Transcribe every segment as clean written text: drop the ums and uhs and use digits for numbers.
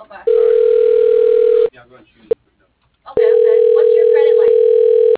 Okay. Yeah, I'm going to choose the note. Okay, okay. What's your credit like?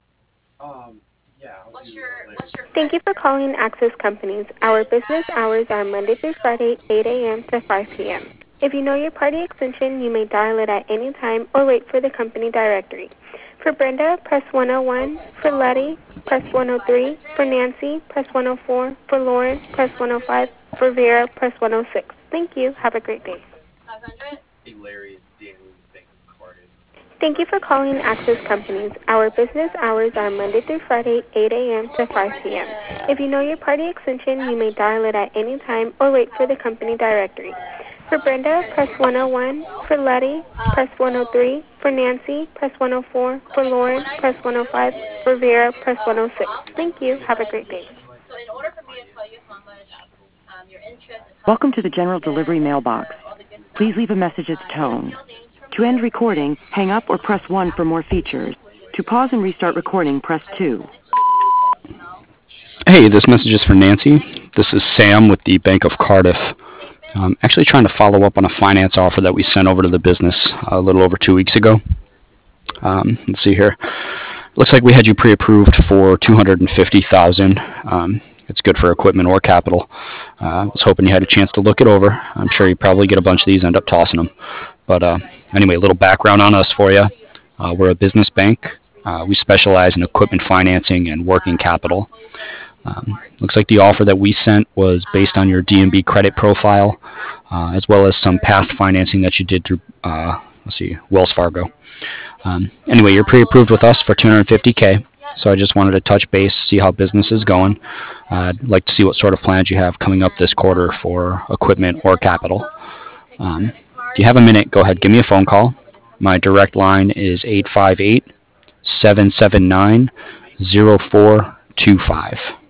Yeah, what's your Thank you credit? for calling Access Companies. Our business hours are Monday through Friday, 8 a.m. to 5 p.m. If you know your party extension, you may dial it at any time or wait for the company directory. For Brenda, press 101. Okay, For so Letty, you press gave me 103. For 500. Nancy, press 104. For Lauren, press 105. 500. For Vera, press 106. Thank you. Have a great day. 500. Hey Larry, it's Danny with Bank of Cardiff. Thank you for calling Access Companies. Our business hours are Monday through Friday, 8 a.m. to Look 5 over p.m. there. If you know your party extension, you may That's dial it at any time or wait for the company directory. For Brenda, security press information as 101. well. For Letty, press So 103. For Nancy, press 104. For okay, so Lauren, what I press need to do 105. For is Vera, press so 106. I'll Thank send you. you Have what a I great day. need. So in order for me to tell you how much your interest and how Welcome to much the you can General get Delivery and mailbox. all the good stuff, Please leave a message at the you just tone. steal names from To me, end okay? recording, hang up or press 1 for more features. To pause and restart recording, press I will 2. send it to you. Hey, this message is for Nancy. This is Sam with the Bank of Cardiff. I'm actually trying to follow up on a finance offer that we sent over to the business a little over 2 weeks ago. Let's see here. Looks like we had you pre-approved for 250,000. It's good for equipment or capital. I was hoping you had a chance to look it over. I'm sure you probably get a bunch of these, end up tossing them. But anyway, a little background on us for you. We're a business bank. We specialize in equipment financing and working capital. Looks like the offer that we sent was based on your DNB credit profile, as well as some past financing that you did through, let's see, Wells Fargo. Anyway, you're pre-approved with us for 250K. So I just wanted to touch base, see how business is going. I'd like to see what sort of plans you have coming up this quarter for equipment or capital. If you have a minute, go ahead, give me a phone call. My direct line is 858 779 0425.